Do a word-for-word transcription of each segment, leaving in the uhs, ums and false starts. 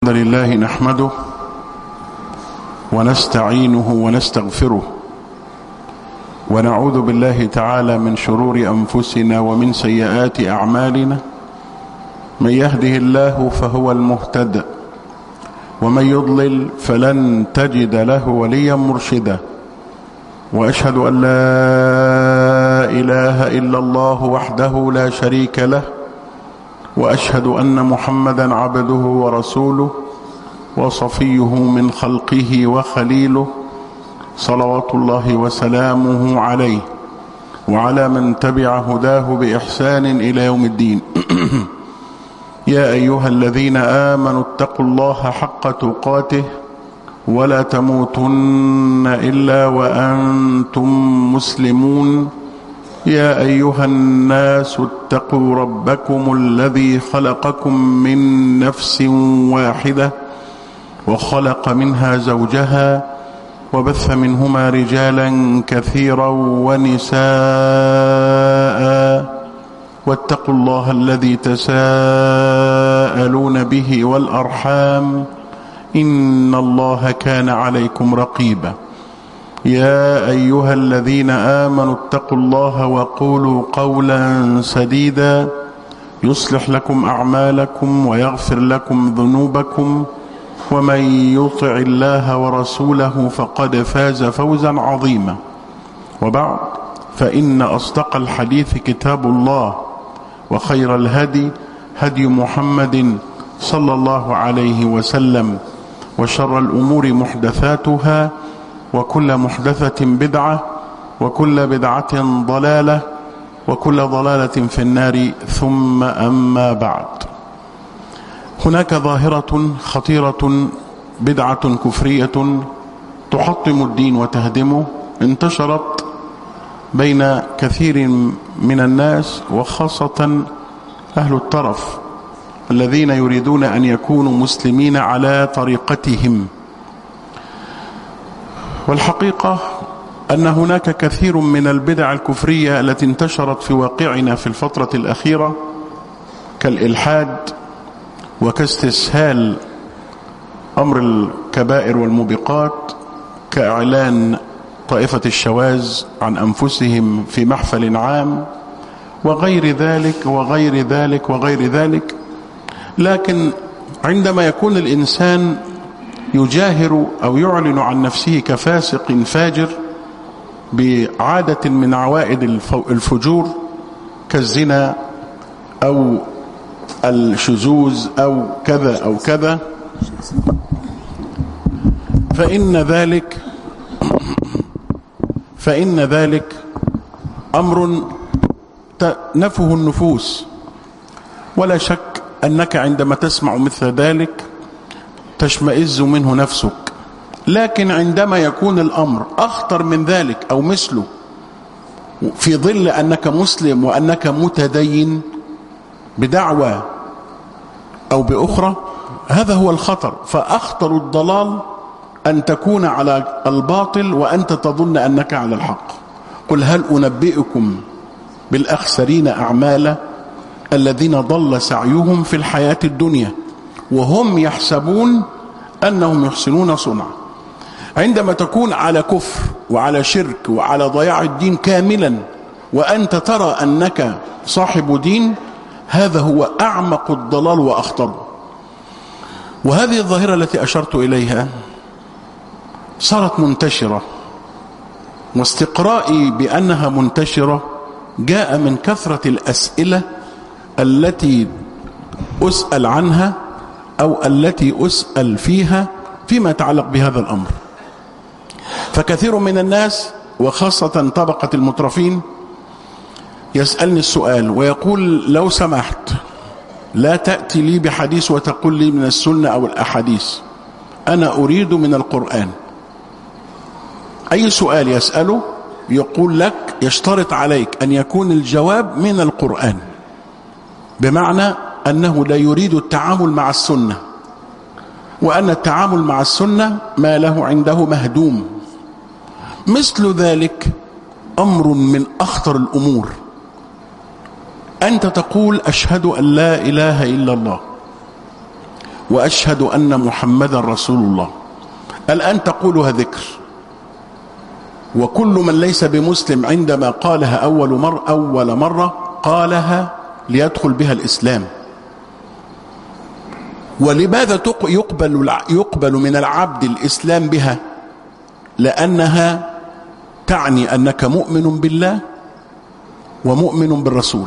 الحمد لله نحمده ونستعينه ونستغفره ونعوذ بالله تعالى من شرور أنفسنا ومن سيئات أعمالنا. من يهده الله فهو المهتد ومن يضلل فلن تجد له وليا مرشدا. وأشهد أن لا إله إلا الله وحده لا شريك له، وأشهد أن محمدا عبده ورسوله وصفيه من خلقه وخليله، صلوات الله وسلامه عليه وعلى من تبع هداه بإحسان إلى يوم الدين. يا أيها الذين آمنوا اتقوا الله حق تقاته ولا تموتن إلا وأنتم مسلمون. يا أيها الناس اتقوا ربكم الذي خلقكم من نفس واحدة وخلق منها زوجها وبث منهما رجالا كثيرا ونساء، واتقوا الله الذي تساءلون به والأرحام إن الله كان عليكم رقيبا. يا أيها الذين آمنوا اتقوا الله وقولوا قولا سديدا يصلح لكم أعمالكم ويغفر لكم ذنوبكم، ومن يطع الله ورسوله فقد فاز فوزا عظيما. وبعد، فإن أصدق الحديث كتاب الله، وخير الهدي هدي محمد صلى الله عليه وسلم، وشر الأمور محدثاتها، وكل محدثة بدعة، وكل بدعة ضلالة، وكل ضلالة في النار. ثم أما بعد، هناك ظاهرة خطيرة، بدعة كفرية تحطم الدين وتهدمه، انتشرت بين كثير من الناس، وخاصة أهل الطرف الذين يريدون أن يكونوا مسلمين على طريقتهم. والحقيقة أن هناك كثير من البدع الكفرية التي انتشرت في واقعنا في الفترة الأخيرة، كالإلحاد وكاستسهال أمر الكبائر والموبقات، كإعلان طائفة الشواذ عن أنفسهم في محفل عام، وغير ذلك وغير ذلك وغير ذلك. لكن عندما يكون الإنسان يجاهر أو يعلن عن نفسه كفاسق فاجر بعادة من عوائد الفجور كالزنا أو الشذوذ أو كذا أو كذا، فإن ذلك فإن ذلك أمر تأنفه النفوس، ولا شك أنك عندما تسمع مثل ذلك تشمئز منه نفسك. لكن عندما يكون الأمر أخطر من ذلك أو مثله، في ظل أنك مسلم وأنك متدين بدعوة أو بأخرى، هذا هو الخطر. فأخطر الضلال أن تكون على الباطل وأنت تظن أنك على الحق. قل هل أنبئكم بالأخسرين أعمالا الذين ضل سعيهم في الحياة الدنيا وهم يحسبون أنهم يحسنون صنعا. عندما تكون على كفر وعلى شرك وعلى ضياع الدين كاملا وأنت ترى أنك صاحب دين، هذا هو أعمق الضلال وأخطره. وهذه الظاهرة التي أشرت إليها صارت منتشرة، واستقرائي بأنها منتشرة جاء من كثرة الأسئلة التي أسأل عنها أو التي أسأل فيها فيما يتعلق بهذا الأمر. فكثير من الناس وخاصة طبقة المترفين يسألني السؤال ويقول: لو سمحت لا تأتي لي بحديث وتقول لي من السنة أو الأحاديث، أنا أريد من القرآن. أي سؤال يسأله يقول لك يشترط عليك أن يكون الجواب من القرآن، بمعنى أنه لا يريد التعامل مع السنة، وأن التعامل مع السنة ما له عنده مهدوم. مثل ذلك أمر من أخطر الأمور، أنت تقول أشهد أن لا إله إلا الله، وأشهد أن محمدا رسول الله. الآن تقولها ذكر، وكل من ليس بمسلم عندما قالها أول مرة, أول مرة قالها ليدخل بها الإسلام. ولماذا يقبل, يقبل من العبد الإسلام بها؟ لأنها تعني أنك مؤمن بالله ومؤمن بالرسول،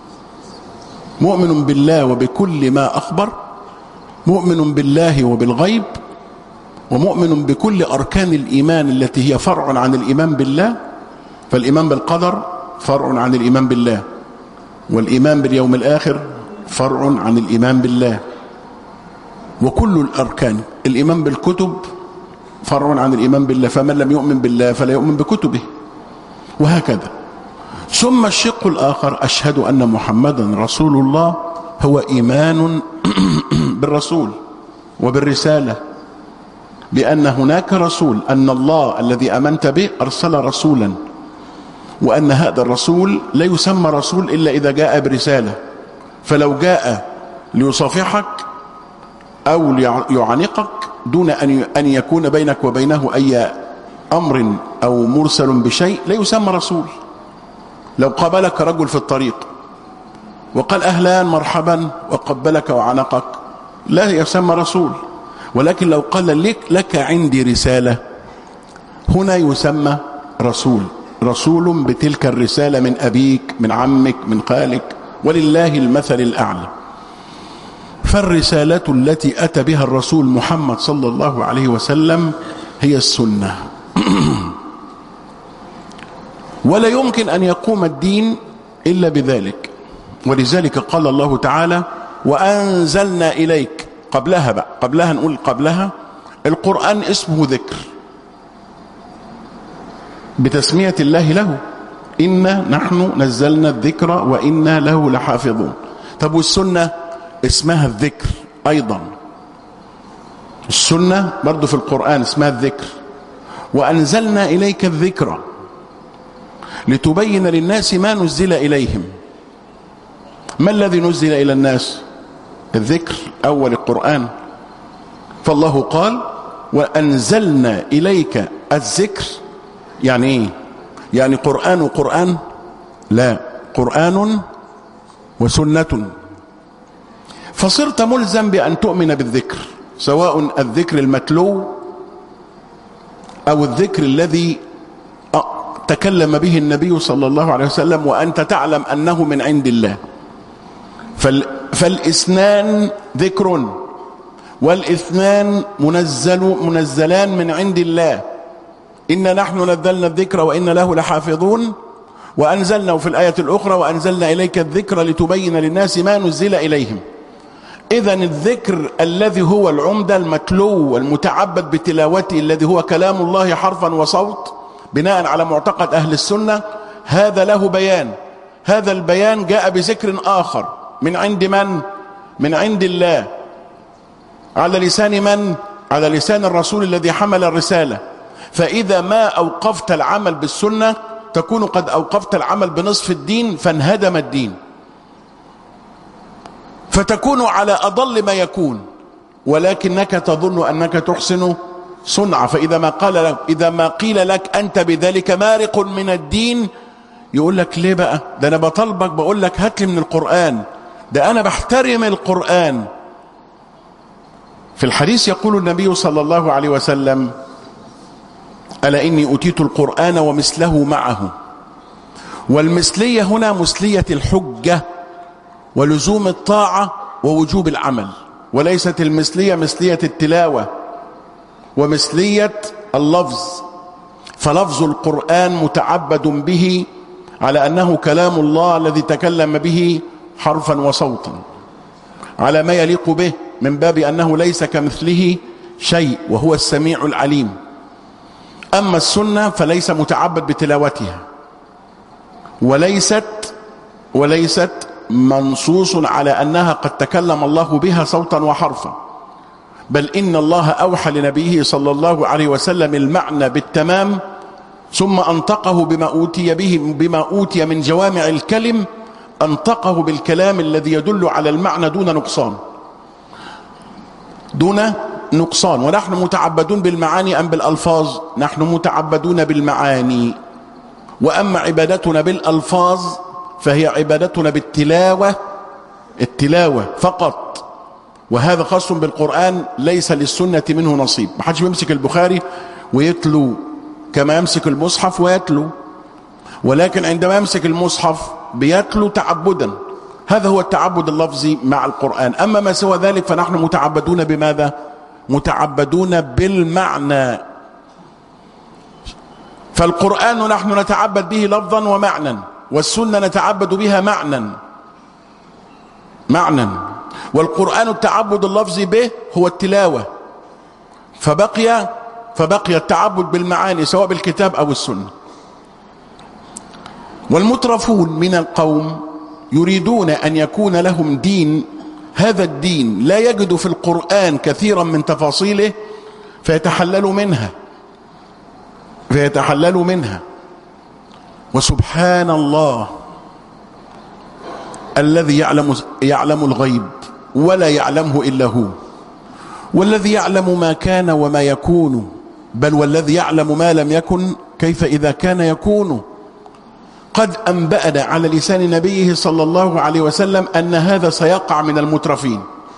مؤمن بالله وبكل ما أخبر، مؤمن بالله وبالغيب، ومؤمن بكل أركان الإيمان التي هي فرع عن الإيمان بالله. فالإيمان بالقدر فرع عن الإيمان بالله، والإيمان باليوم الآخر فرع عن الإيمان بالله، وكل الأركان. الإيمان بالكتب فرع عن الإيمان بالله، فمن لم يؤمن بالله فلا يؤمن بكتبه، وهكذا. ثم الشق الآخر أشهد أن محمدا رسول الله، هو إيمان بالرسول وبالرسالة، بأن هناك رسول، أن الله الذي أمنت به أرسل رسولا، وأن هذا الرسول لا يسمى رسول إلا إذا جاء برسالة. فلو جاء ليصافحك أو ليعانقك دون أن يكون بينك وبينه أي أمر أو مرسل بشيء لا يسمى رسول. لو قابلك رجل في الطريق وقال أهلا مرحبا وقبلك وعنقك لا يسمى رسول. ولكن لو قال لك, لك عندي رسالة، هنا يسمى رسول، رسول بتلك الرسالة من أبيك من عمك من خالك، ولله المثل الأعلى. فالرسالة التي أتى بها الرسول محمد صلى الله عليه وسلم هي السنة. ولا يمكن أن يقوم الدين إلا بذلك. ولذلك قال الله تعالى وأنزلنا إليك. قبلها بقى قبلها نقول قبلها القرآن اسمه ذكر بتسمية الله له، إنا نحن نزلنا الذكر وإنا له لحافظون. طب والسنة اسمها الذكر أيضا، السنة برضو في القرآن اسمها الذكر. وأنزلنا إليك الذكر لتبين للناس ما نزل إليهم. ما الذي نزل إلى الناس؟ الذكر أول القرآن. فالله قال وأنزلنا إليك الذكر، يعني إيه؟ يعني قرآن وقرآن؟ لا، قرآن وسنة. فصرت ملزم بأن تؤمن بالذكر، سواء الذكر المتلو أو الذكر الذي تكلم به النبي صلى الله عليه وسلم وأنت تعلم أنه من عند الله. فالاثنان ذكر والاثنان منزل منزلان من عند الله. إنا نحن نزلنا الذكر وإنا له لحافظون، وأنزلنا في الآية الأخرى وأنزلنا إليك الذكر لتبين للناس ما نزل إليهم. إذن الذكر الذي هو العمدة المتلو والمتعبد بتلاوته الذي هو كلام الله حرفا وصوت بناء على معتقد أهل السنة، هذا له بيان. هذا البيان جاء بذكر آخر من عند من؟ من عند الله، على لسان من؟ على لسان الرسول الذي حمل الرسالة. فإذا ما أوقفت العمل بالسنة تكون قد أوقفت العمل بنصف الدين، فانهدم الدين، فتكون على أضل ما يكون، ولكنك تظن أنك تحسن صنع. فإذا ما قال لك إذا ما قيل لك أنت بذلك مارق من الدين، يقول لك ليه بقى؟ ده أنا بطلبك بقول لك هات لي من القرآن، ده أنا بحترم القرآن. في الحديث يقول النبي صلى الله عليه وسلم ألا إني أوتيت القرآن ومثله معه. والمثلية هنا مثلية الحجة ولزوم الطاعة ووجوب العمل، وليست المثلية مثلية التلاوة ومثلية اللفظ. فلفظ القرآن متعبد به على أنه كلام الله الذي تكلم به حرفا وصوتا على ما يليق به، من باب أنه ليس كمثله شيء وهو السميع العليم. أما السنة فليس متعبد بتلاوتها، وليست وليست منصوص على أنها قد تكلم الله بها صوتا وحرفا، بل إن الله أوحى لنبيه صلى الله عليه وسلم المعنى بالتمام، ثم أنطقه بما أوتي به بما أوتي من جوامع الكلم، أنطقه بالكلام الذي يدل على المعنى دون نقصان. دون نقصان. ونحن متعبدون بالمعاني أم بالألفاظ؟ نحن متعبدون بالمعاني. وأما عبادتنا بالألفاظ فهي عبادتنا بالتلاوة، التلاوة فقط، وهذا خاص بالقرآن، ليس للسنة منه نصيب. ما حدش بيمسك البخاري ويتلو كما يمسك المصحف ويتلو، ولكن عندما يمسك المصحف بيتلو تعبدا، هذا هو التعبد اللفظي مع القرآن. أما ما سوى ذلك فنحن متعبدون بماذا؟ متعبدون بالمعنى. فالقرآن نحن نتعبد به لفظا ومعنى، والسنة نتعبد بها معنى معنى والقرآن التعبد اللفظي به هو التلاوة، فبقي فبقي التعبد بالمعاني سواء بالكتاب أو السنة. والمترفون من القوم يريدون أن يكون لهم دين، هذا الدين لا يجد في القرآن كثيرا من تفاصيله فيتحللوا منها فيتحللوا منها وسبحان الله الذي يعلم يعلم الغيب ولا يعلمه إلا هو، والذي يعلم ما كان وما يكون، بل والذي يعلم ما لم يكن كيف إذا كان يكون. قد أنبأنا على لسان نبيه صلى الله عليه وسلم أن هذا سيقع من المترفين،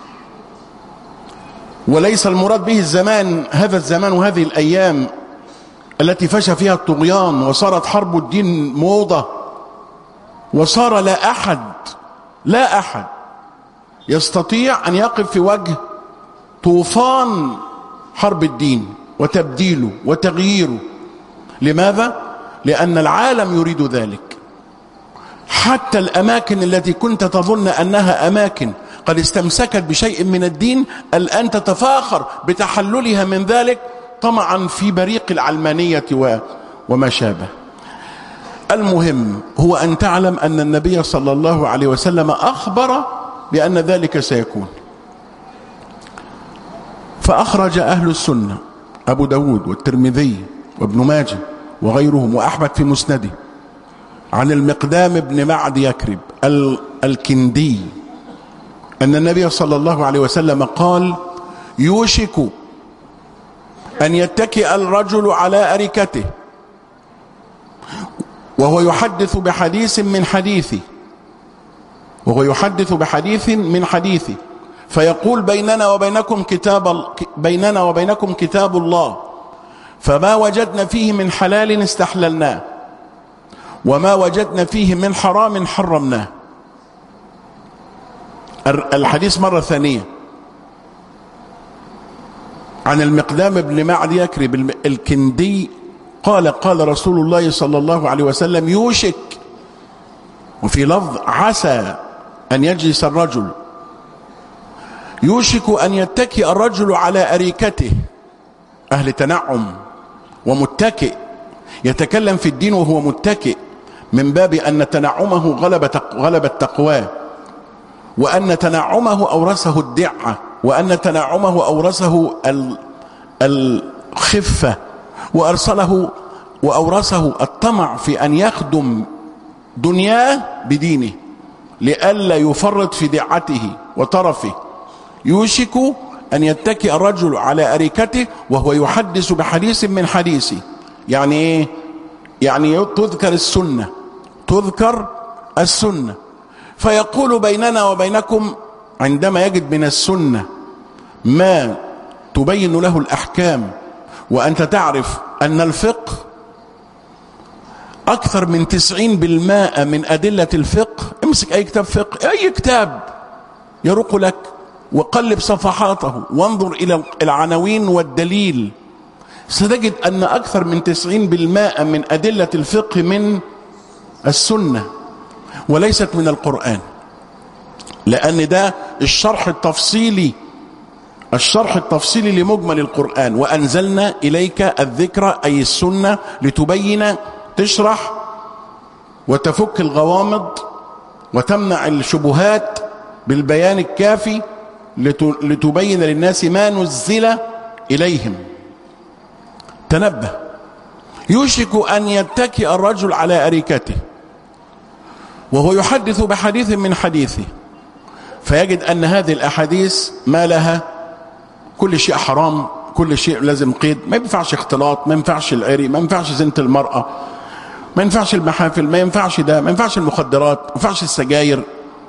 وليس المراد به الزمان، هذا الزمان وهذه الأيام التي فشى فيها الطغيان وصارت حرب الدين موضة، وصار لا أحد لا أحد يستطيع أن يقف في وجه طوفان حرب الدين وتبديله وتغييره. لماذا؟ لأن العالم يريد ذلك. حتى الأماكن التي كنت تظن أنها أماكن قد استمسكت بشيء من الدين الآن تتفاخر بتحللها من ذلك طمعا في بريق العلمانية وما شابه. المهم هو أن تعلم أن النبي صلى الله عليه وسلم أخبر بأن ذلك سيكون. فأخرج أهل السنة أبو داود والترمذي وابن ماجه وغيرهم وأحمد في مسنده عن المقدام بن معد يكرب الكندي أن النبي صلى الله عليه وسلم قال: يوشك أن يتكئ الرجل على أريكته وهو يحدث بحديث من حديثه وهو يحدث بحديث من حديثه فيقول: بيننا وبينكم كتاب بيننا وبينكم كتاب الله، فما وجدنا فيه من حلال استحللناه وما وجدنا فيه من حرام حرمناه. الحديث مرة ثانية عن المقدام بن معد يكرب الكندي قال: قال رسول الله صلى الله عليه وسلم: يوشك، وفي لفظ عسى أن يجلس الرجل، يوشك أن يتكئ الرجل على أريكته، أهل تنعم ومتكئ، يتكلم في الدين وهو متكئ، من باب أن تنعمه غلب غلب تقواه، وأن تنعمه أورثه الدعة، وأن تنعمه أورثه الخفة، وأرسله وأورثه الطمع في أن يخدم دنياه بدينه لئلا يفرط في دعته وطرفه. يوشك أن يتكئ الرجل على أريكته وهو يحدث بحديث من حديثه. يعني إيه؟ يعني تذكر السنة تذكر السنة فيقول: بيننا وبينكم، عندما يجد من السنة ما تبين له الأحكام، وأنت تعرف أن الفقه أكثر من تسعين بالمائة من أدلة الفقه، امسك أي كتاب فقه، أي كتاب يرق لك وقلب صفحاته وانظر إلى العناوين والدليل، ستجد أن أكثر من تسعين بالمائة من أدلة الفقه من السنة وليست من القرآن، لأن ده الشرح التفصيلي الشرح التفصيلي لمجمل القرآن. وأنزلنا إليك الذكر أي السنة لتبين، تشرح وتفك الغوامض وتمنع الشبهات بالبيان الكافي لتبين للناس ما نزل إليهم. تنبه: يوشك أن يتكئ الرجل على أريكته وهو يحدث بحديث من حديثه، فيجد أن هذه الأحاديث ما لها كل شيء حرام، كل شيء لازم قيد، ما ينفعش اختلاط، ما ينفعش العري، ما ينفعش زينة المرأة، ما ينفعش المحافل، ما ينفعش ده، ما ينفعش المخدرات، ما ينفعش السجاير.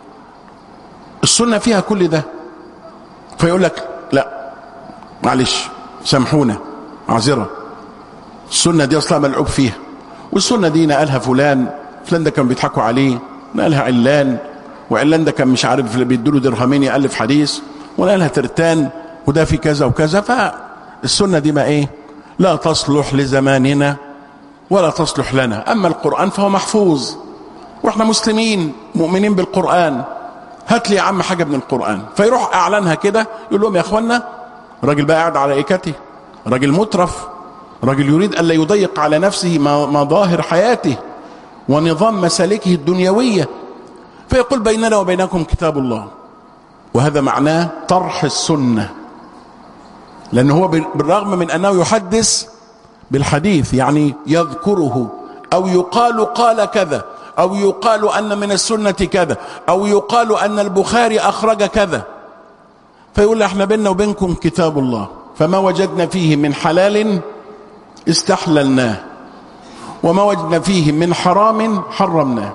السنة فيها كل ده. فيقول لك لا معلش سامحونا معذرة، السنة دي أصلا ملعوب فيها، والسنة دي نقلها فلان، فلان ده كانوا بيضحكوا عليه، نقلها علان، وعلان ده كان مش عارف اللي بيدوله درهمين يألف حديث، ونقلها ترتان، وده في كذا وكذا. فالسنة دي ما ايه، لا تصلح لزماننا ولا تصلح لنا. أما القرآن فهو محفوظ، واحنا مسلمين مؤمنين بالقرآن، هات لي يا عم حاجة من القرآن. فيروح أعلنها كده، يقول لهم يا أخوانا، راجل بقى قاعد على إيكته، راجل مترف، راجل يريد ألا يضيق على نفسه مظاهر حياته ونظام مسالكه الدنيوية، فيقول بيننا وبينكم كتاب الله. وهذا معناه طرح السنة، لأنه هو بالرغم من أنه يحدث بالحديث، يعني يذكره، أو يقال قال كذا، أو يقال أن من السنة كذا، أو يقال أن البخاري أخرج كذا، فيقول احنا بيننا وبينكم كتاب الله، فما وجدنا فيه من حلال استحللناه، وما وجدنا فيه من حرام حرمناه.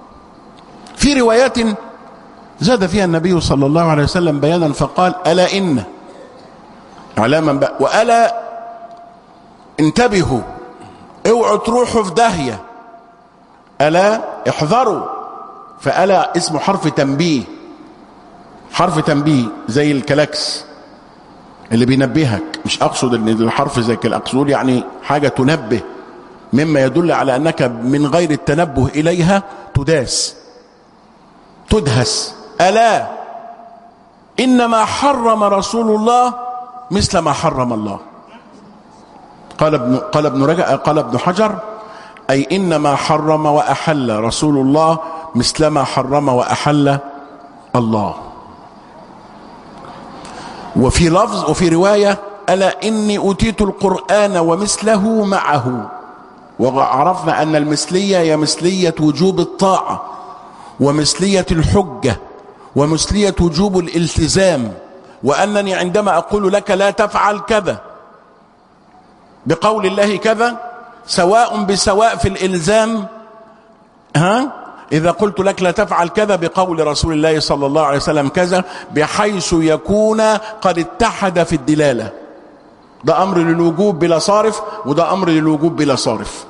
في روايات زاد فيها النبي صلى الله عليه وسلم بيانا فقال ألا إن علامة بقى، وألا انتبهوا، اوعوا تروحوا في داهية، ألا احذروا. فألا اسمه حرف تنبيه، حرف تنبيه زي الكلاكس اللي بينبهك. مش أقصد أن الحرف زي الأقصد يعني حاجة تنبه، مما يدل على أنك من غير التنبه إليها تداس تدهس. ألا إنما حرم رسول الله مثل ما حرم الله. قال ابن قال ابن رجب قال ابن حجر أي إنما حرم وأحل رسول الله مثل ما حرم وأحل الله. وفي لفظ وفي رواية ألا إني أوتيت القرآن ومثله معه. وعرفنا أن المثلية هي مثلية وجوب الطاعة، ومثلية الحجة، ومثلية وجوب الالتزام. وأنني عندما أقول لك لا تفعل كذا بقول الله كذا سواء بسواء في الإلزام، ها إذا قلت لك لا تفعل كذا بقول رسول الله صلى الله عليه وسلم كذا، بحيث يكون قد اتحد في الدلالة. ده أمر للوجوب بلا صارف، وده أمر للوجوب بلا صارف.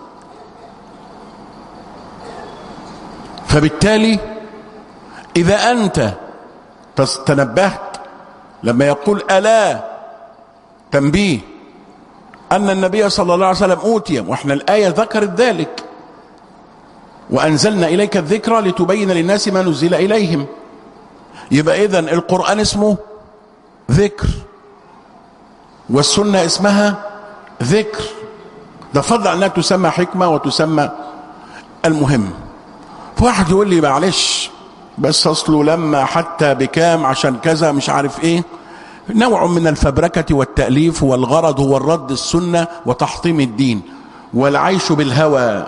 فبالتالي إذا أنت تنبهت لما يقول ألا تنبيه أن النبي صلى الله عليه وسلم أوتي، وإحنا الآية ذكرت ذلك، وأنزلنا إليك الذكرى لتبين للناس ما نزل إليهم. يبقى إذن القرآن اسمه ذكر، والسنة اسمها ذكر. ده فضل أنها تسمى حكمة وتسمى المهم. فواحد يقول لي معلش بس أصله لما حتى بكام عشان كذا مش عارف إيه، نوع من الفبركة والتأليف، والغرض هو الرد السنة وتحطيم الدين والعيش بالهوى.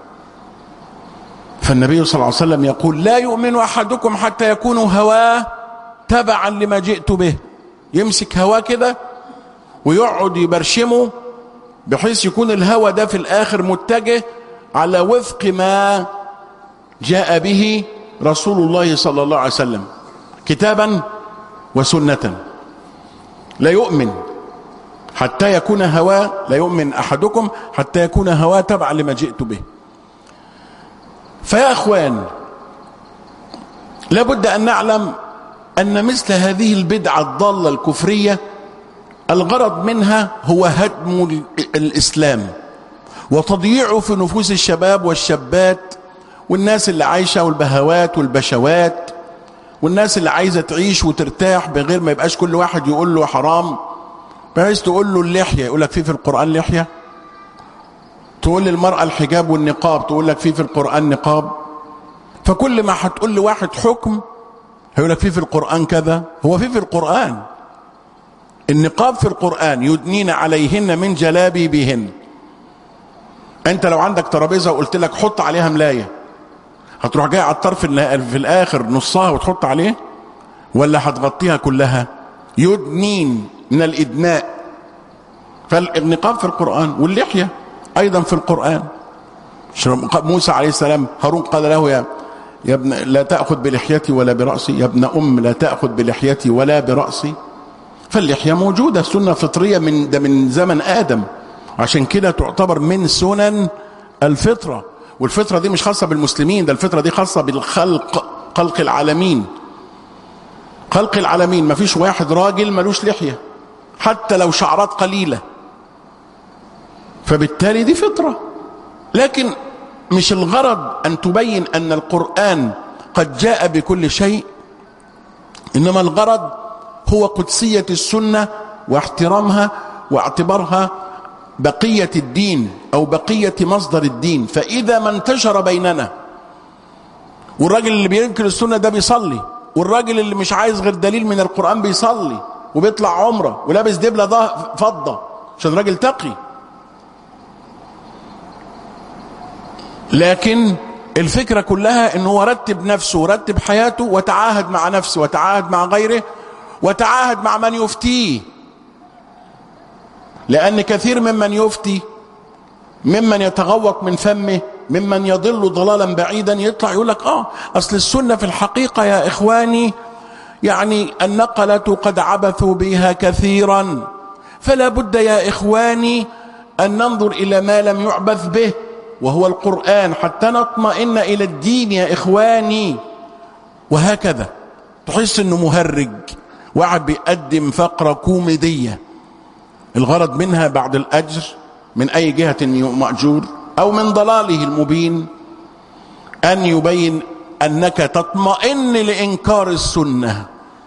فالنبي صلى الله عليه وسلم يقول لا يؤمن أحدكم حتى يكون هواه تبعا لما جئت به. يمسك هواه كده ويقعد يبرشمه بحيث يكون الهوى ده في الآخر متجه على وفق ما جاء به رسول الله صلى الله عليه وسلم كتابا وسنة. لا يؤمن حتى يكون هواه، لا يؤمن أحدكم حتى يكون هواه تبعا لما جئت به. فيا أخوان، لابد أن نعلم أن مثل هذه البدعة الضالة الكفرية الغرض منها هو هدم الإسلام وتضييعه في نفوس الشباب والشابات والناس اللي عايشة، والبهوات والبشوات، والناس اللي عايزة تعيش وترتاح بغير ما يبقاش كل واحد يقول له حرام. بحيث تقول له اللحية يقول لك فيه في القرآن لحية، تقول للمرأة الحجاب والنقاب تقول لك فيه في القرآن نقاب. فكل ما هتقول لواحد حكم هيقول لك فيه في القرآن كذا، هو فيه في القرآن. النقاب في القرآن يدنين عليهن من جلابيبهن. انت لو عندك ترابيزة وقلت لك حط عليها ملاية، هتروح جاي على الطرف في الآخر نصها وتحط عليه، ولا هتغطيها كلها؟ يدنين من الإدناء. فالنقاب في القرآن، واللحية أيضا في القرآن. موسى عليه السلام هارون قال له يا يا ابن لا تأخذ بلحيتي ولا برأسي، يا ابن أم لا تأخذ بلحيتي ولا برأسي. فاللحية موجودة، سنة فطرية من ده من زمن آدم، عشان كده تعتبر من سنن الفطرة. والفطرة دي مش خاصة بالمسلمين، ده الفطرة دي خاصة بالخلق، خلق العالمين، خلق العالمين. ما فيش واحد راجل ملوش لحية حتى لو شعرات قليلة، فبالتالي دي فطرة. لكن مش الغرض أن تبين أن القرآن قد جاء بكل شيء، إنما الغرض هو قدسية السنة واحترامها واعتبارها بقية الدين أو بقية مصدر الدين. فإذا ما انتشر بيننا، والراجل اللي بينكر السنة ده بيصلي، والراجل اللي مش عايز غير دليل من القرآن بيصلي وبيطلع عمره ولابس دبلة فضة عشان راجل تقي، لكن الفكرة كلها انه هو رتب نفسه ورتب حياته وتعاهد مع نفسه وتعاهد مع غيره وتعاهد مع من يفتيه. لأن كثير ممن يفتي، ممن يتغوط من فمه، ممن يضل ضلالا بعيدا، يطلع يقول لك اه اصل السنة في الحقيقة يا اخواني يعني النقلة قد عبثوا بها كثيرا، فلا بد يا اخواني ان ننظر الى ما لم يعبث به وهو القرآن حتى نطمئن الى الدين يا اخواني. وهكذا تحس انه مهرج، واحد بيقدم فقرة كوميدية الغرض منها بعد الأجر من أي جهة مأجور أو من ضلاله المبين أن يبين أنك تطمئن لإنكار السنة،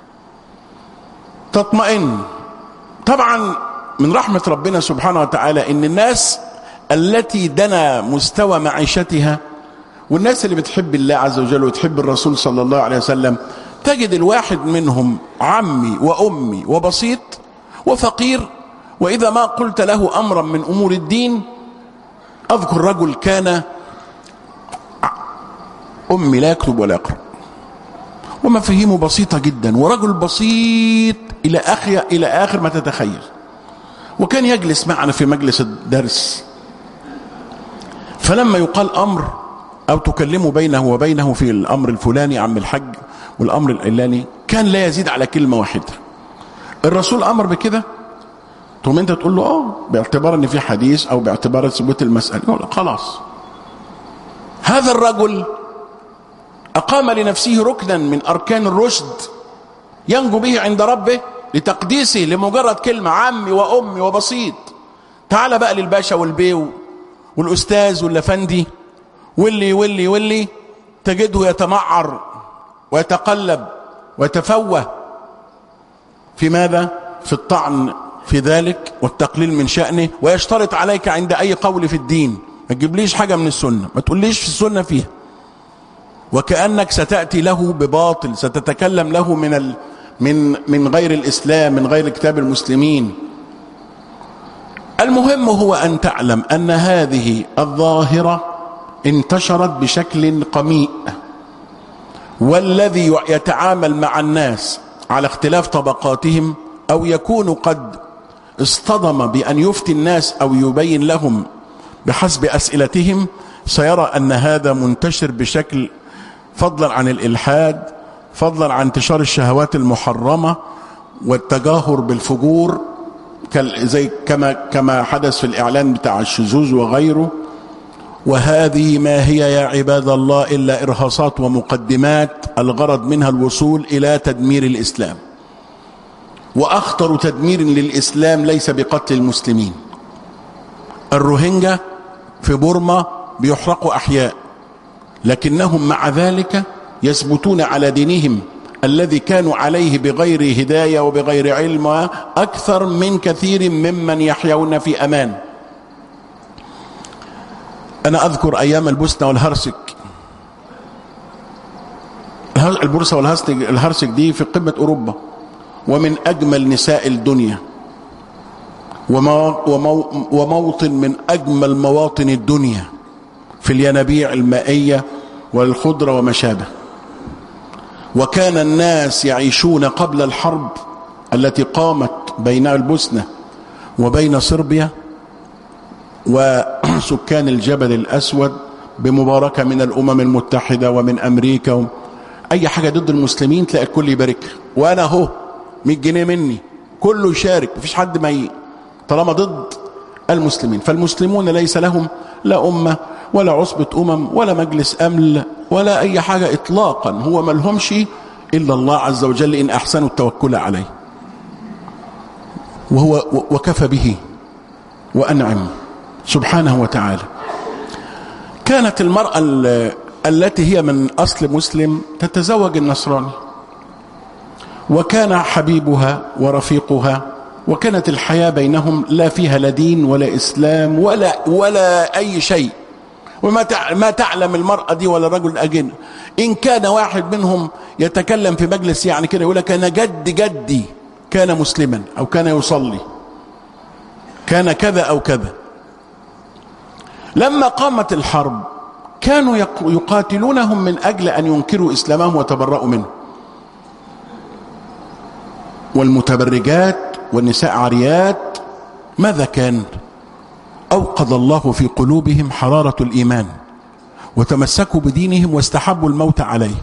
تطمئن. طبعا من رحمة ربنا سبحانه وتعالى إن الناس التي دنا مستوى معيشتها والناس اللي بتحب الله عز وجل وتحب الرسول صلى الله عليه وسلم، تجد الواحد منهم عمي وأمي وبسيط وفقير، وإذا ما قلت له أمرا من أمور الدين، أذكر رجل كان أمي لا يكتب ولا يقرأ ومفاهيمه بسيطة جدا، ورجل بسيط إلى آخر إلى آخر ما تتخيل، وكان يجلس معنا في مجلس الدرس، فلما يقال أمر أو تكلمه بينه وبينه في الأمر الفلاني عم الحج والأمر العلاني، كان لا يزيد على كلمة واحدة. الرسول أمر بكده، ثم أنت تقول له آه باعتبار أن في حديث أو باعتبار ثبوت المسألة، يقول خلاص. هذا الرجل أقام لنفسه ركنا من أركان الرشد ينجو به عند ربه لتقديسه لمجرد كلمة عمي وأمي وبسيط. تعال بقى للباشا والبيو والأستاذ واللفندي واللي واللي واللي تجده يتمعر ويتقلب ويتفوه في ماذا؟ في الطعن في ذلك والتقليل من شأنه، ويشترط عليك عند أي قول في الدين ما تجيبليش حاجة من السنة، ما تقوليش في السنة فيها، وكأنك ستأتي له بباطل، ستتكلم له من ال من من غير الإسلام، من غير كتاب المسلمين. المهم هو أن تعلم أن هذه الظاهرة انتشرت بشكل قميء، والذي يتعامل مع الناس على اختلاف طبقاتهم أو يكون قد اصطدم بأن يفتي الناس أو يبين لهم بحسب أسئلتهم سيرى أن هذا منتشر بشكل، فضلا عن الإلحاد، فضلا عن انتشار الشهوات المحرمة والتجاهر بالفجور زي كما كما حدث في الإعلان بتاع الشذوذ وغيره. وهذه ما هي يا عباد الله إلا إرهاصات ومقدمات الغرض منها الوصول إلى تدمير الإسلام. وأخطر تدمير للإسلام ليس بقتل المسلمين. الروهينجا في بورما بيحرقوا أحياء، لكنهم مع ذلك يثبتون على دينهم الذي كانوا عليه بغير هداية وبغير علم أكثر من كثير ممن يحيون في أمان. أنا أذكر أيام البوسنة والهرسك، البورصة والهرسك دي في قمة أوروبا، ومن أجمل نساء الدنيا وموطن من أجمل مواطن الدنيا في الينابيع المائية والخضرة وما شابه. وكان الناس يعيشون قبل الحرب التي قامت بين البوسنة وبين صربيا وسكان الجبل الأسود بمباركة من الأمم المتحدة ومن أمريكا، أي حاجة ضد المسلمين تلاقي الكل يبارك، وأنا أهو مية جنيه مني، كله يشارك، مفيش حد ما ي... طالما ضد المسلمين. فالمسلمون ليس لهم لا أمة ولا عصبة أمم ولا مجلس أمن ولا أي حاجة إطلاقا، هو ما لهمش إلا الله عز وجل إن أحسنوا التوكل عليه، وهو وكفى به وأنعم سبحانه وتعالى. كانت المرأة التي هي من أصل مسلم تتزوج النصراني، وكان حبيبها ورفيقها، وكانت الحياة بينهم لا فيها لا دين ولا إسلام ولا ولا أي شيء، وما ما تعلم المرأة دي ولا الرجل أجن. إن كان واحد منهم يتكلم في مجلس يعني كده يقول لك أنا جد جدي كان مسلما أو كان يصلي، كان كذا أو كذا. لما قامت الحرب كانوا يقاتلونهم من أجل أن ينكروا إسلامهم وتبرؤوا منه. والمتبرجات والنساء عاريات ماذا كان؟ أوقظ الله في قلوبهم حرارة الإيمان وتمسكوا بدينهم واستحبوا الموت عليه،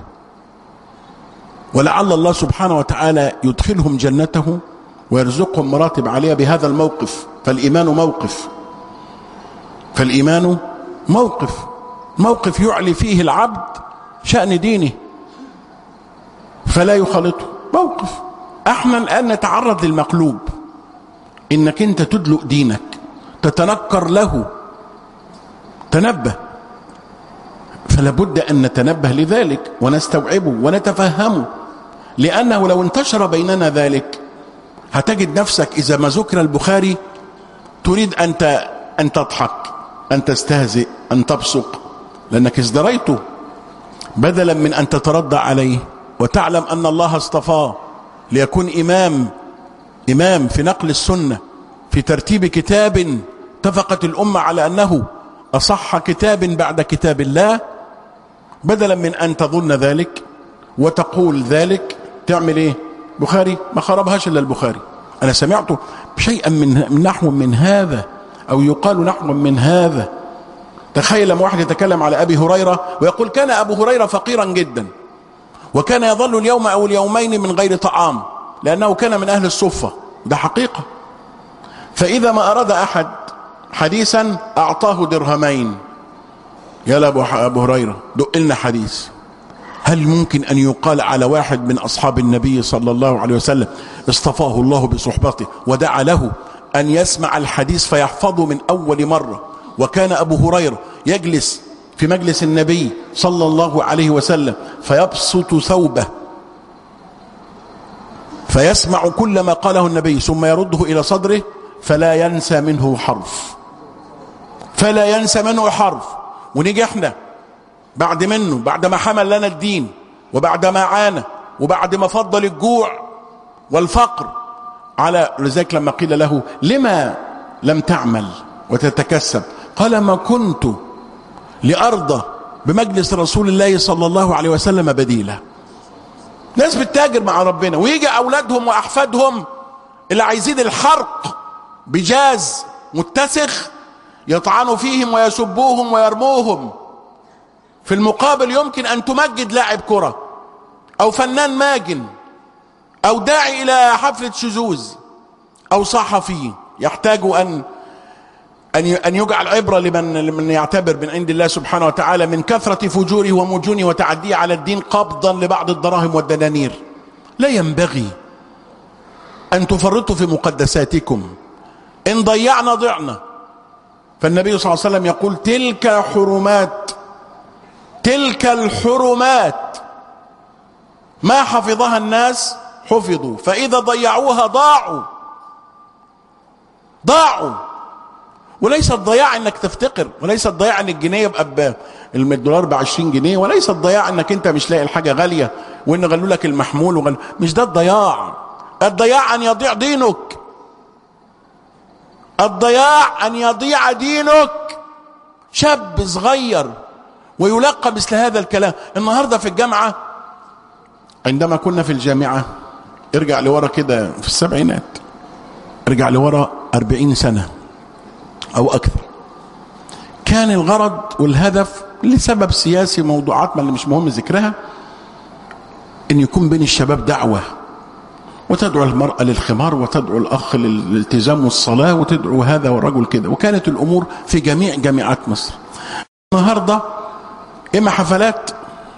ولعل الله سبحانه وتعالى يدخلهم جنته ويرزقهم مراتب عالية بهذا الموقف. فالإيمان موقف، فالإيمان موقف موقف يعلي فيه العبد شأن دينه فلا يخالطه. موقف احنا الآن نتعرض للمقلوب، انك انت تدلق دينك تتنكر له، تنبه. فلا بد ان نتنبه لذلك ونستوعبه ونتفهمه، لانه لو انتشر بيننا ذلك هتجد نفسك اذا ما ذكر البخاري تريد ان ان تضحك، ان تستهزئ، ان تبصق، لانك ازدريته، بدلا من ان تترضى عليه وتعلم ان الله اصطفاه ليكون إمام إمام في نقل السنة، في ترتيب كتاب اتفقت الأمة على أنه أصح كتاب بعد كتاب الله. بدلا من أن تظن ذلك وتقول ذلك تعمل إيه؟ بخاري ما خربهاش إلا البخاري، أنا سمعته شيئا من نحو من هذا أو يقال نحو من هذا. تخيل لما واحد يتكلم على أبي هريرة ويقول كان أبو هريرة فقيرا جدا وكان يظل اليوم أو اليومين من غير طعام لأنه كان من أهل الصفة، ده حقيقة. فإذا ما أراد أحد حديثا أعطاه درهمين، يا أبو هريرة دق لنا حديث. هل ممكن أن يقال على واحد من أصحاب النبي صلى الله عليه وسلم اصطفاه الله بصحبته ودعا له أن يسمع الحديث فيحفظه من أول مرة؟ وكان أبو هريرة يجلس في مجلس النبي صلى الله عليه وسلم فيبسط ثوبه فيسمع كل ما قاله النبي ثم يرده إلى صدره فلا ينسى منه حرف، فلا ينسى منه حرف. ونيجي احنا بعد منه، بعد ما حمل لنا الدين وبعد ما عانى وبعد ما فضل الجوع والفقر على لذلك لما قيل له لما لم تعمل وتتكسب قال ما كنت لأرضى بمجلس رسول الله صلى الله عليه وسلم بديلا. ناس بتتاجر مع ربنا، ويجي أولادهم وأحفادهم اللي عايزين الحرق بجاز متسخ يطعنوا فيهم ويسبوهم ويرموهم. في المقابل يمكن أن تمجد لاعب كرة أو فنان ماجن أو داعي إلى حفلة شذوذ أو صحفي يحتاج أن أن يجعل عبرة لمن لمن يعتبر من عند الله سبحانه وتعالى من كثرة فجوره ومجونه وتعديه على الدين قبضا لبعض الدراهم والدنانير. لا ينبغي أن تفرطوا في مقدساتكم، إن ضيعنا ضعنا. فالنبي صلى الله عليه وسلم يقول تلك حرمات، تلك الحرمات ما حفظها الناس حفظوا، فإذا ضيعوها ضاعوا ضاعوا. وليس الضياع انك تفتقر، وليس الضياع ان الجنيه يبقى الدولار ب عشرين جنيه، وليس الضياع انك انت مش لاقي الحاجه غاليه وان غلوا لك المحمول وغل... مش ده الضياع. الضياع ان يضيع دينك، الضياع ان يضيع دينك. شاب صغير ويلقى مثل هذا الكلام. النهارده في الجامعه عندما كنا في الجامعه، ارجع لورا كده في السبعينات، ارجع لورا أربعين سنة أو أكثر، كان الغرض والهدف لسبب سياسي، موضوعات ما اللي مش مهم ذكرها، ان يكون بين الشباب دعوة، وتدعو المرأة للخمار، وتدعو الأخ للالتزام والصلاة، وتدعو هذا والرجل كده. وكانت الأمور في جميع جامعات مصر. النهاردة إما حفلات،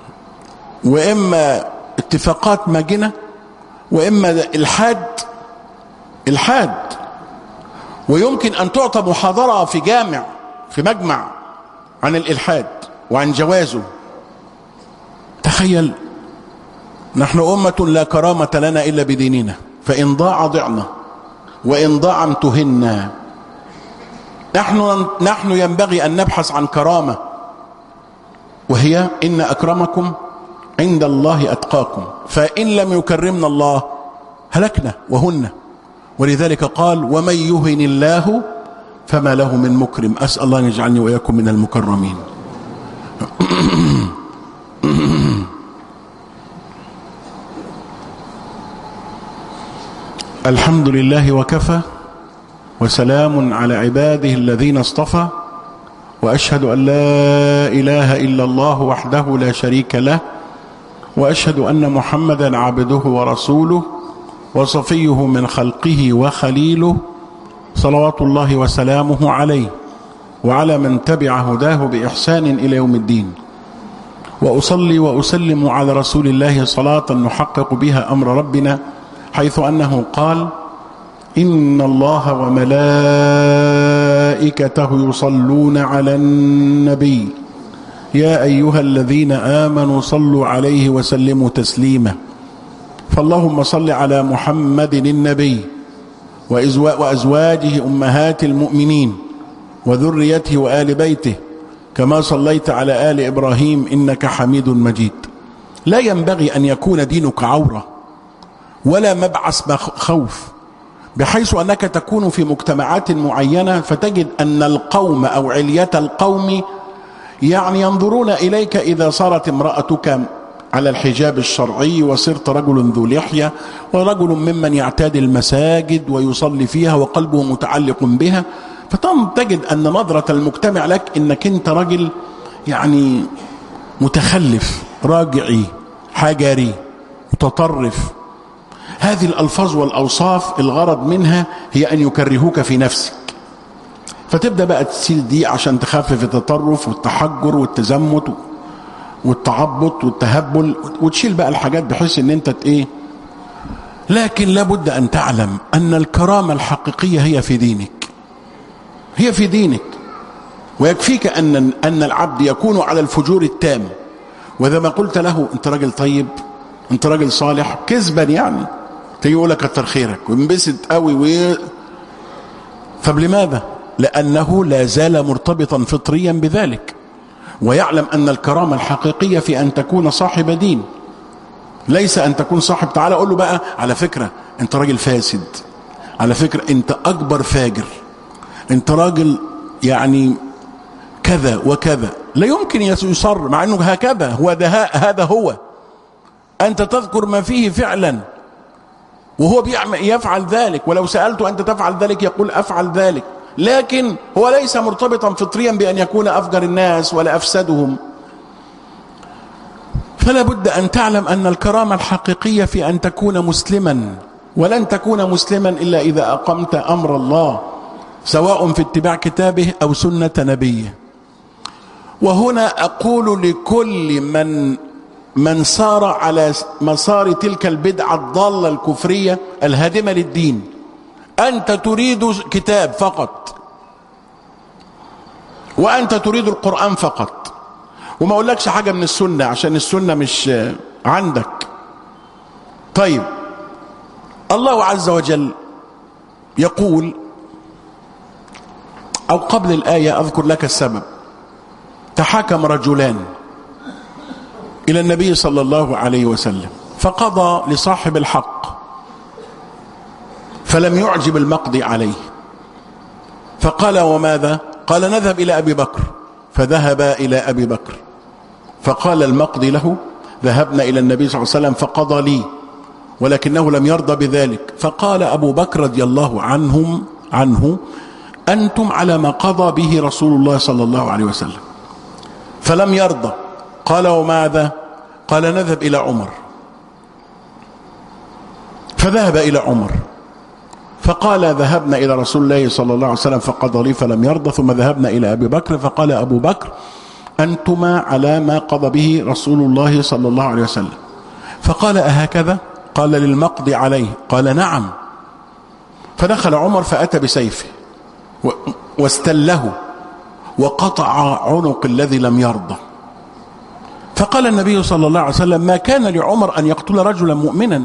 وإما اتفاقات ماجنة، وإما الحاد الحاد ويمكن أن تعطى محاضرة في جامع في مجمع عن الإلحاد وعن جوازه. تخيل، نحن أمة لا كرامة لنا إلا بديننا، فإن ضاع ضعنا وإن ضاع امتهنا. نحن نحن ينبغي أن نبحث عن كرامة، وهي إن أكرمكم عند الله أتقاكم، فإن لم يكرمنا الله هلكنا وهن. ولذلك قال ومن يهن الله فما له من مكرم. أسأل الله أن يجعلني وإياكم من المكرمين. الحمد لله وكفى، وسلام على عباده الذين اصطفى، وأشهد أن لا إله إلا الله وحده لا شريك له، وأشهد أن محمدا عبده ورسوله وصفيه من خلقه وخليله، صلوات الله وسلامه عليه وعلى من تبع هداه بإحسان إلى يوم الدين. وأصلي وأسلم على رسول الله صلاة نحقق بها أمر ربنا، حيث أنه قال إن الله وملائكته يصلون على النبي يا أيها الذين آمنوا صلوا عليه وسلموا تسليما. فاللهم صل على محمد النبي وأزواجه أمهات المؤمنين وذريته وآل بيته، كما صليت على آل إبراهيم إنك حميد مجيد. لا ينبغي أن يكون دينك عورة ولا مبعث خوف، بحيث أنك تكون في مجتمعات معينة فتجد أن القوم أو علية القوم يعني ينظرون إليك إذا صارت امرأتك على الحجاب الشرعي، وصرت رجل ذو لحية، ورجل ممن يعتاد المساجد ويصلي فيها وقلبه متعلق بها، فتجد أن نظرة المجتمع لك إنك أنت رجل يعني متخلف، راجعي، حجري، متطرف. هذه الألفاظ والأوصاف الغرض منها هي أن يكرهوك في نفسك، فتبدأ بقى تسيل دي عشان تخفف التطرف والتحجر والتزمت والتعبط والتهبل، وتشيل بقى الحاجات بحيث ان انت ايه. لكن لابد ان تعلم ان الكرامة الحقيقية هي في دينك، هي في دينك. ويكفيك ان ان العبد يكون على الفجور التام، واذا ما قلت له انت راجل طيب، انت راجل صالح، كذبا يعني، تيجي يقول لك كتر خيرك وينبسط قوي و... فلماذا؟ لانه لا زال مرتبطا فطريا بذلك، ويعلم أن الكرامة الحقيقية في أن تكون صاحب دين، ليس أن تكون صاحب. تعالى أقول له بقى على فكرة أنت راجل فاسد، على فكرة أنت أكبر فاجر، أنت راجل يعني كذا وكذا. لا يمكن يصر، مع أنه هكذا هو ده، هذا هو. أنت تذكر ما فيه فعلا وهو يفعل ذلك، ولو سألته أنت تفعل ذلك يقول أفعل ذلك، لكن هو ليس مرتبطا فطريا بأن يكون أفجر الناس ولا أفسدهم. فلا بد أن تعلم أن الكرامة الحقيقية في أن تكون مسلما، ولن تكون مسلما إلا إذا أقمت أمر الله، سواء في اتباع كتابه أو سنة نبيه. وهنا أقول لكل من من سار على مسار تلك البدعة الضالة الكفرية الهادمة للدين، أنت تريد كتاب فقط، وأنت تريد القرآن فقط، وما أقولكش حاجة من السنة عشان السنة مش عندك. طيب، الله عز وجل يقول، أو قبل الآية أذكر لك السبب. تحاكم رجلان إلى النبي صلى الله عليه وسلم، فقضى لصاحب الحق فلم يعجب المقضي عليه، فقال وماذا؟ قال نذهب إلى أبي بكر. فذهبا إلى أبي بكر، فقال المقضي له ذهبنا إلى النبي صلى الله عليه وسلم فقضى لي، ولكنه لم يرضى بذلك. فقال أبو بكر رضي الله عنهم عنه أنتم على ما قضى به رسول الله صلى الله عليه وسلم. فلم يرضى. قال وماذا؟ قال نذهب إلى عمر. فذهب إلى عمر فقال ذهبنا إلى رسول الله صلى الله عليه وسلم فقضى لي فلم يرضى. ثم ذهبنا إلى أبي بكر فقال أبو بكر أنتما على ما قضى به رسول الله صلى الله عليه وسلم. فقال أهكذا؟ قال للمقضي عليه. قال نعم. فدخل عمر فأتى بسيفه واستله وقطع عنق الذي لم يرضى. فقال النبي صلى الله عليه وسلم ما كان لعمر أن يقتل رجلا مؤمنا.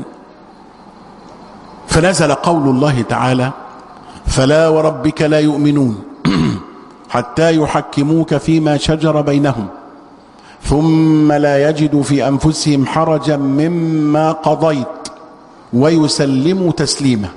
فنزل قول الله تعالى فلا وربك لا يؤمنون حتى يحكموك فيما شجر بينهم ثم لا يجدوا في أنفسهم حرجا مما قضيت ويسلموا تسليما.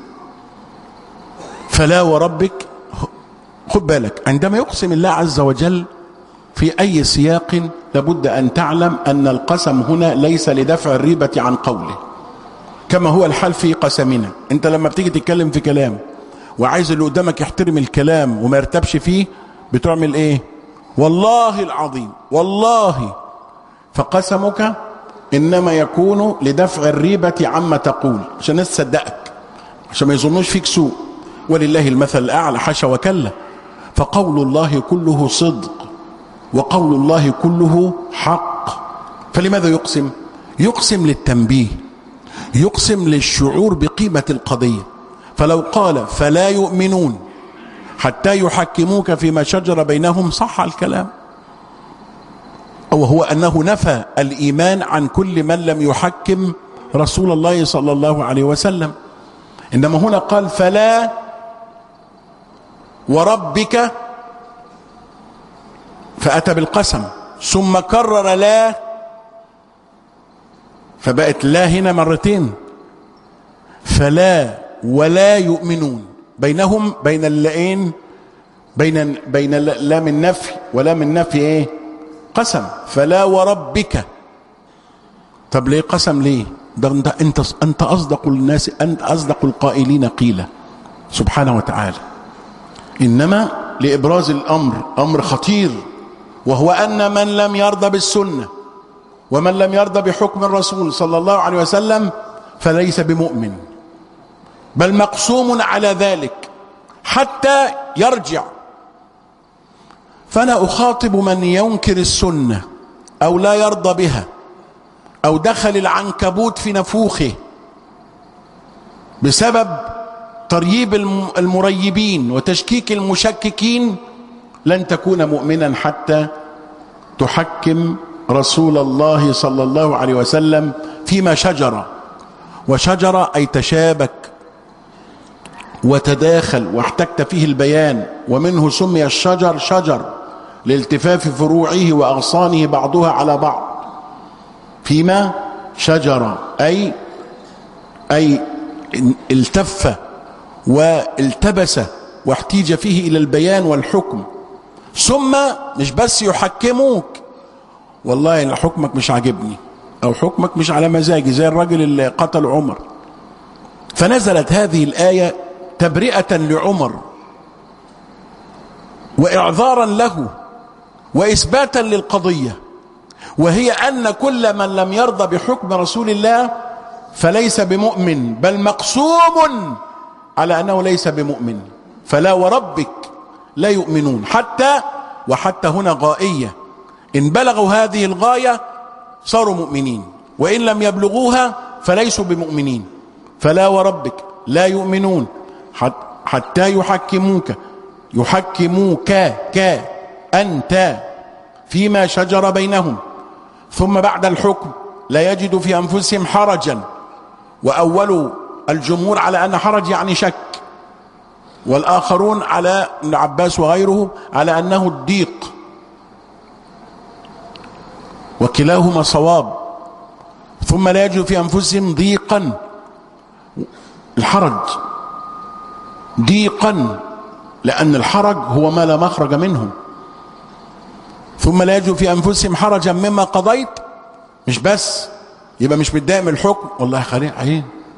فلا وربك، خد بالك عندما يقسم الله عز وجل في أي سياق لابد أن تعلم أن القسم هنا ليس لدفع الريبة عن قوله كما هو الحال في قسمنا. انت لما بتيجي تتكلم في كلام وعايز اللي قدامك يحترم الكلام وما يرتبش فيه بتعمل ايه؟ والله العظيم والله. فقسمك انما يكون لدفع الريبة عما تقول عشان الناس تصدقك عشان ما يظنوش فيك سوء. ولله المثل الاعلى حاشا وكلا. فقول الله كله صدق وقول الله كله حق. فلماذا يقسم؟ يقسم للتنبيه، يقسم للشعور بقيمة القضية. فلو قال فلا يؤمنون حتى يحكموك فيما شجر بينهم صح الكلام، وهو أنه نفى الإيمان عن كل من لم يحكم رسول الله صلى الله عليه وسلم. إنما هنا قال فلا وربك فأتى بالقسم ثم كرر لا فبقت لا هنا مرتين. فلا ولا يؤمنون بينهم بين اللائين بين بين لا من نفي ولا من نفي ايه؟ قسم. فلا وربك. طب ليه قسم؟ ليه؟ ده انت انت انت اصدق الناس، انت اصدق القائلين قيلا سبحانه وتعالى. انما لابراز الامر، امر خطير، وهو ان من لم يرضى بالسنه ومن لم يرضى بحكم الرسول صلى الله عليه وسلم فليس بمؤمن، بل مقسوم على ذلك حتى يرجع. فأنا أخاطب من ينكر السنة أو لا يرضى بها أو دخل العنكبوت في نفوخه بسبب ترييب المريبين وتشكيك المشككين، لن تكون مؤمنا حتى تحكم رسول الله صلى الله عليه وسلم فيما شجر. وشجر أي تشابك وتداخل واحتجت فيه البيان، ومنه سمي الشجر شجر لالتفاف فروعه وأغصانه بعضها على بعض. فيما شجر أي أي التف والتبس واحتيج فيه إلى البيان والحكم. ثم مش بس يحكموك، والله حكمك مش عاجبني أو حكمك مش على مزاجي، زي الرجل اللي قتل عمر. فنزلت هذه الآية تبرئة لعمر وإعذارا له وإثباتا للقضية، وهي أن كل من لم يرضى بحكم رسول الله فليس بمؤمن، بل مقسوم على أنه ليس بمؤمن. فلا وربك لا يؤمنون حتى، وحتى هنا غائية، إن بلغوا هذه الغاية صاروا مؤمنين، وإن لم يبلغوها فليسوا بمؤمنين. فلا وربك لا يؤمنون حتى يحكموك يحكموك ك أنت فيما شجر بينهم ثم بعد الحكم لا يجد في أنفسهم حرجا. وأول الجمهور على أن حرج يعني شك، والآخرون على ابن عباس وغيره على أنه الضيق، وكلاهما صواب. ثم لا يجد في أنفسهم ضيقا، الحرج ضيقا لأن الحرج هو ما لا مخرج منه. ثم لا يجد في أنفسهم حرجا مما قضيت، مش بس يبقى مش متضايق من الحكم، والله خليه عين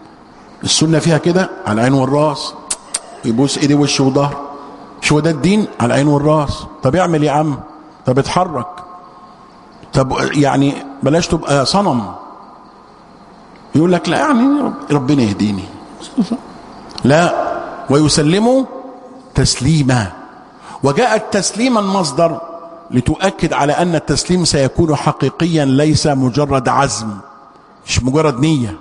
السنة فيها كده على العين والراس، يبوس ايدي وش وظهر، شو ده الدين؟ على العين والراس. طب اعمل يا عم، طب اتحرك، طب يعني بلاش تبقى صنم. يقول لك لا يعني ربنا يهديني، لا، ويسلموا تسليما. وجاء التسليما مصدر لتؤكد على أن التسليم سيكون حقيقيا، ليس مجرد عزم، مش مجرد نية.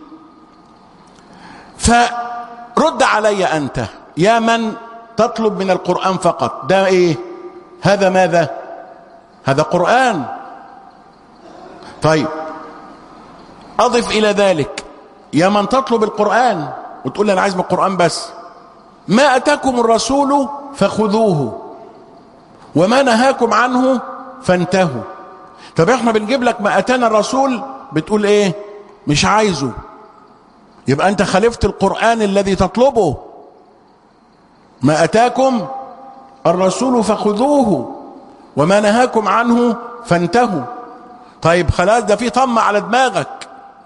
فرد علي أنت يا من تطلب من القرآن فقط، ده إيه؟ هذا ماذا؟ هذا قرآن. طيب أضف إلى ذلك يا من تطلب القرآن وتقول لي أنا عايز من القرآن بس، ما أتاكم الرسول فخذوه وما نهاكم عنه فانتهوا. طب احنا بنجيب لك ما أتانا الرسول، بتقول ايه؟ مش عايزه. يبقى انت خالفت القرآن الذي تطلبه. ما أتاكم الرسول فخذوه وما نهاكم عنه فانتهوا. طيب خلاص، ده في طمة على دماغك،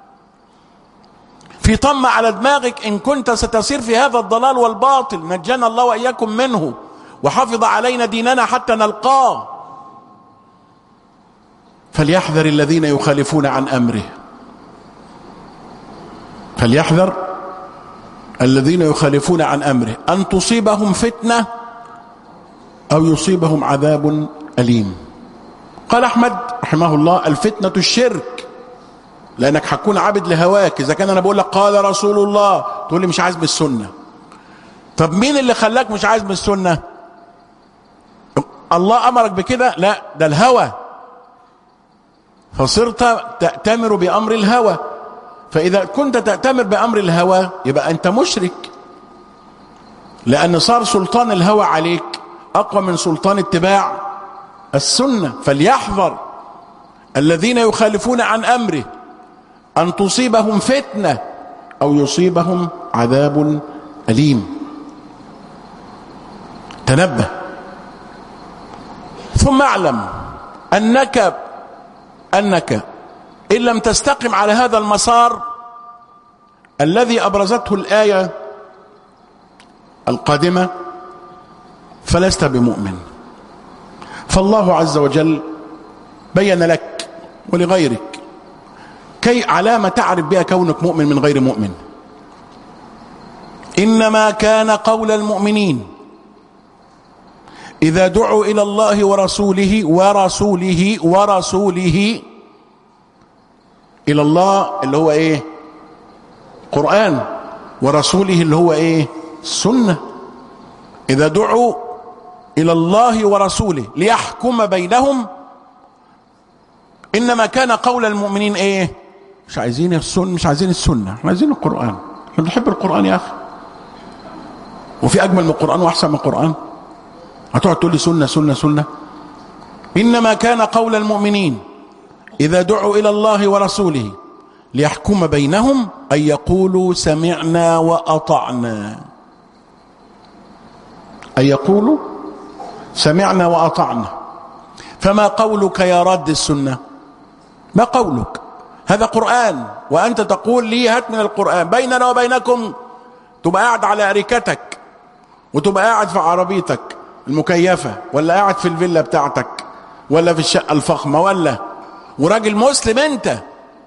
في طمة على دماغك إن كنت ستسير في هذا الضلال والباطل، نجانا الله وإياكم منه وحفظ علينا ديننا حتى نلقاه. فليحذر الذين يخالفون عن أمره، فليحذر الذين يخالفون عن أمره أن تصيبهم فتنة أو يصيبهم عذاب أليم. قال أحمد رحمه الله: الفتنة الشرك، لأنك هتكون عابد لهواك. إذا كان أنا بقول لك قال رسول الله تقول لي مش عايز بالسنة. طب مين اللي خلاك مش عايز بالسنة؟ الله أمرك بكده؟ لا، ده الهوى، فصرت تأتمر بأمر الهوى. فإذا كنت تأتمر بأمر الهوى يبقى أنت مشرك، لأن صار سلطان الهوى عليك أقوى من سلطان اتباع السنة. فليحذر الذين يخالفون عن أمره أن تصيبهم فتنة أو يصيبهم عذاب أليم. تنبه. ثم اعلم أنك أنك إن لم تستقم على هذا المسار الذي أبرزته الآية القادمة فلست بمؤمن. فالله عز وجل بين لك ولغيرك كي علامة تعرف بها كونك مؤمن من غير مؤمن. إنما كان قول المؤمنين إذا دعوا إلى الله ورسوله ورسوله ورسوله إلى الله اللي هو إيه؟ قرآن، ورسوله اللي هو إيه؟ السنة. إذا دعوا إلى الله ورسوله ليحكم بينهم، إنما كان قول المؤمنين إيه؟ مش عايزين السنة، مش عايزين السنة، احنا عايزين القرآن، احنا بنحب القرآن يا أخي. وفي أجمل من القرآن وأحسن من القرآن؟ هتقعد تقول لي سنة سنة سنة؟ إنما كان قول المؤمنين إذا دعوا إلى الله ورسوله ليحكم بينهم أن يقولوا سمعنا وأطعنا. أن يقولوا سمعنا وأطعنا. فما قولك يا رد السنة؟ ما قولك؟ هذا قرآن، وأنت تقول لي هات من القرآن. بيننا وبينكم تبقى قاعد على أريكتك، وتبقى قاعد في عربيتك المكيفة، ولا قاعد في الفيلا بتاعتك، ولا في الشقة الفخمة، ولا وراجل مسلم. انت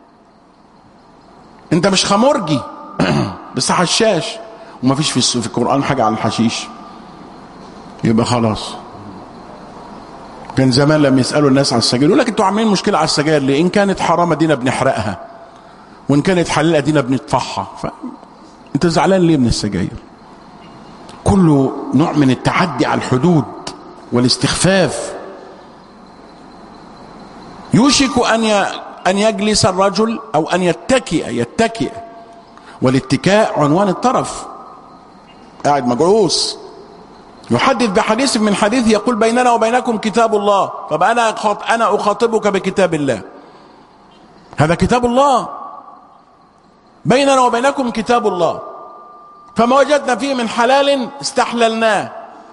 انت مش خمرجي بس حشاش، وما فيش في القرآن حاجة عن الحشيش. يبقى خلاص. كان زمان لما يسألوا الناس على السجاير يقول لك انتوا عاملين مشكلة على السجاير ليه؟ ان كانت حرام ادينا بنحرقها، وان كانت حلال ادينا بنطفحها. انت زعلان ليه من السجاير؟ كله نوع من التعدي على الحدود والاستخفاف. يوشك أن أن يجلس الرجل أو أن يتكئ يتكئ والاتكاء عنوان الطرف، قاعد مجلوس يحدث بحديث من حديث يقول بيننا وبينكم كتاب الله. طب أنا أنا أخاطبك بكتاب الله، هذا كتاب الله، بيننا وبينكم كتاب الله، فما وجدنا فيه من حلال استحللناه.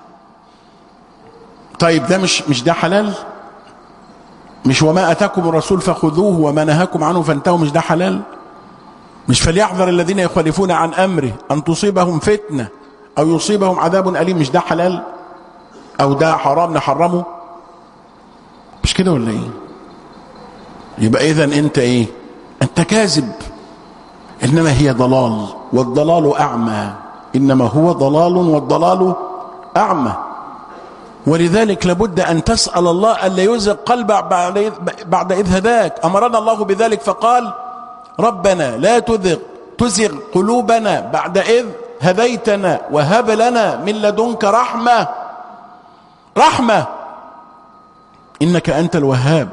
طيب ده مش مش ده حلال؟ مش وما أتاكم الرسول فخذوه وما نهاكم عنه فانتهوا، مش ده حلال؟ مش فليحذر الذين يخالفون عن أمره أن تصيبهم فتنة أو يصيبهم عذاب أليم؟ مش ده حلال أو ده حرام نحرمه؟ مش كده ولا إيه؟ يبقى إذن أنت إيه؟ أنت كاذب، إنما هي ضلال، والضلال أعمى، إنما هو ضلال والضلال أعمى. ولذلك لابد أن تسأل الله ألا يزغ قلبك بعد إذ هداك. أمرنا الله بذلك فقال ربنا لا تزغ تزغ قلوبنا بعد إذ هديتنا وهب لنا من لدنك رحمة رحمة إنك أنت الوهاب.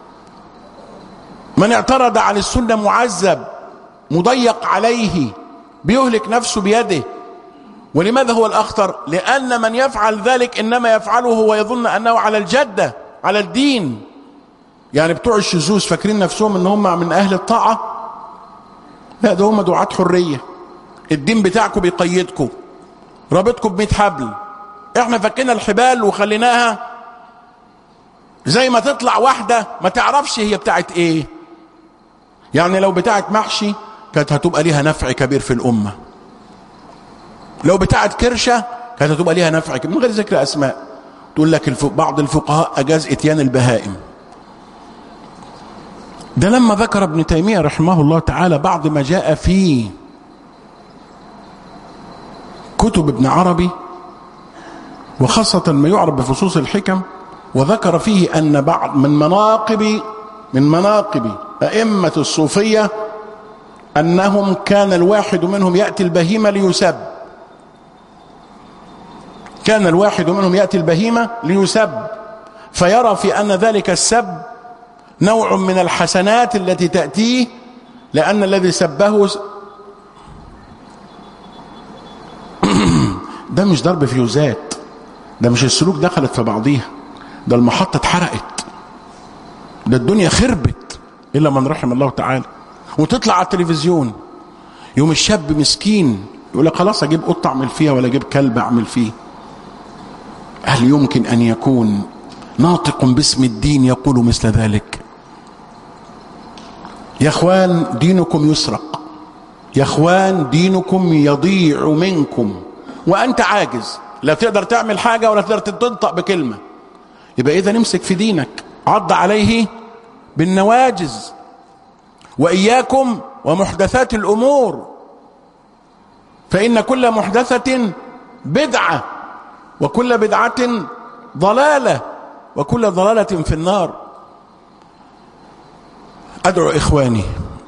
من اعترض عن السنة معذب مضيق عليه، بيهلك نفسه بيده. ولماذا هو الأخطر؟ لأن من يفعل ذلك إنما يفعله ويظن أنه على الجدة، على الدين. يعني بتوع الشذوذ فاكرين نفسهم ان هم من أهل الطاعة؟ لا، ده هم دعاة حرية. الدين بتاعكم بيقيدكم، رابطكم بميت حبل. احنا فكينا الحبال وخليناها زي ما تطلع واحدة ما تعرفش هي بتاعت ايه. يعني لو بتاعت محشي كانت هتبقى ليها نفع كبير في الأمة، لو بتاعت كرشة كانت هتبقى ليها نفع كبير، من غير ذكر أسماء. تقول لك بعض الفقهاء أجاز إتيان البهائم. ده لما ذكر ابن تيمية رحمه الله تعالى بعض ما جاء في كتب ابن عربي، وخاصة ما يعرف بفصوص الحكم، وذكر فيه أن بعض من مناقب من مناقب أئمة الصوفية أنهم كان الواحد منهم يأتي البهيمة ليسب، كان الواحد منهم يأتي البهيمة ليسب، فيرى في أن ذلك السب نوع من الحسنات التي تأتيه، لأن الذي سبه ده مش ضرب فيوزات، ده مش السلوك دخلت في بعضيها، ده المحطة اتحرقت، ده الدنيا خربت إلا من رحم الله تعالى. وتطلع على التلفزيون يوم الشاب مسكين يقول لك خلاص أجيب قطة أعمل فيها ولا أجيب كلب أعمل فيه. هل يمكن أن يكون ناطق باسم الدين يقول مثل ذلك؟ يا اخوان دينكم يسرق، يا اخوان دينكم يضيع منكم وانت عاجز، لا تقدر تعمل حاجة ولا تقدر تنطق بكلمة. يبقى اذا نمسك في دينك، عض عليه بالنواجز. واياكم ومحدثات الامور، فان كل محدثة بدعة وكل بدعة ضلالة وكل ضلالة في النار. أدعو إخواني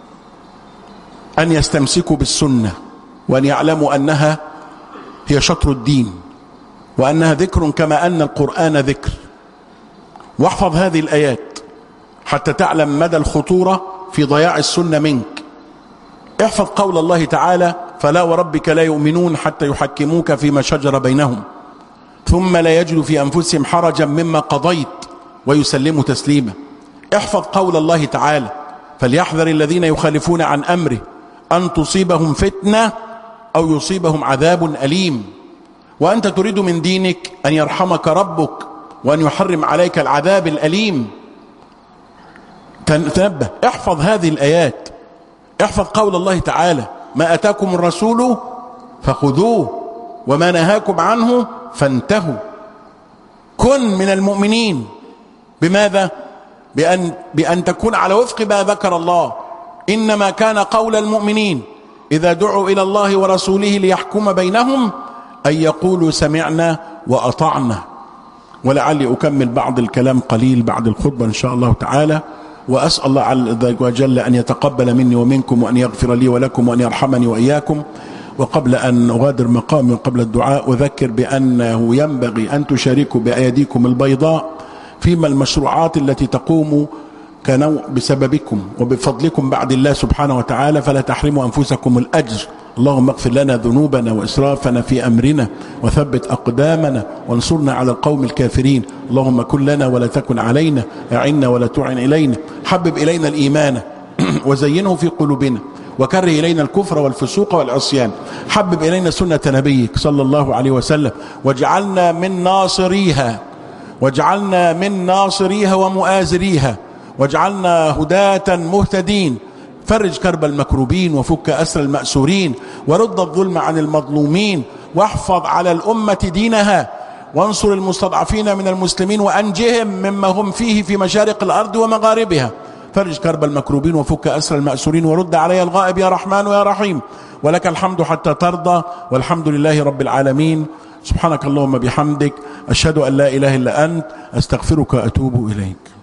أن يستمسكوا بالسنة، وأن يعلموا أنها هي شطر الدين، وأنها ذكر كما أن القرآن ذكر. واحفظ هذه الآيات حتى تعلم مدى الخطورة في ضياع السنة منك. احفظ قول الله تعالى فلا وربك لا يؤمنون حتى يحكموك فيما شجر بينهم ثم لا يجدوا في أنفسهم حرجا مما قضيت ويسلموا تسليما. احفظ قول الله تعالى فليحذر الذين يخالفون عن أمره أن تصيبهم فتنة أو يصيبهم عذاب أليم. وأنت تريد من دينك أن يرحمك ربك وأن يحرم عليك العذاب الأليم. تنبه، احفظ هذه الآيات، احفظ قول الله تعالى ما أتاكم الرسول فخذوه وما نهاكم عنه فانتهوا. كن من المؤمنين بماذا؟ بأن, بأن تكون على وفق ما ذكر الله. إنما كان قول المؤمنين إذا دعوا إلى الله ورسوله ليحكم بينهم أن يقولوا سمعنا وأطعنا. ولعلي أكمل بعض الكلام قليل بعد الخطبة إن شاء الله تعالى، وأسأل الله عز وجل أن يتقبل مني ومنكم وأن يغفر لي ولكم وأن يرحمني وإياكم. وقبل أن أغادر مقامي وقبل الدعاء أذكر بأنه ينبغي أن تشاركوا بأيديكم البيضاء فيما المشروعات التي تقوم كنوع بسببكم وبفضلكم بعد الله سبحانه وتعالى، فلا تحرموا أنفسكم الأجر. اللهم اغفر لنا ذنوبنا وإسرافنا في أمرنا وثبت أقدامنا وانصرنا على القوم الكافرين. اللهم كن لنا ولا تكن علينا، أعنا ولا تعن إلينا، حبب إلينا الإيمان وزينه في قلوبنا وكره إلينا الكفر والفسوق والعصيان، حبب إلينا سنة نبيك صلى الله عليه وسلم واجعلنا من ناصريها واجعلنا من ناصريها ومؤازريها واجعلنا هداة مهتدين فرج كرب المكروبين وفك أسر المأسورين ورد الظلم عن المظلومين واحفظ على الأمة دينها وانصر المستضعفين من المسلمين وأنجهم مما هم فيه في مشارق الأرض ومغاربها. فرج كرب المكروبين وفك أسر المأسورين ورد علي الغائب يا رحمن يا رحيم. ولك الحمد حتى ترضى والحمد لله رب العالمين. سبحانك اللهم بحمدك أشهد أن لا إله إلا أنت أستغفرك وأتوب إليك.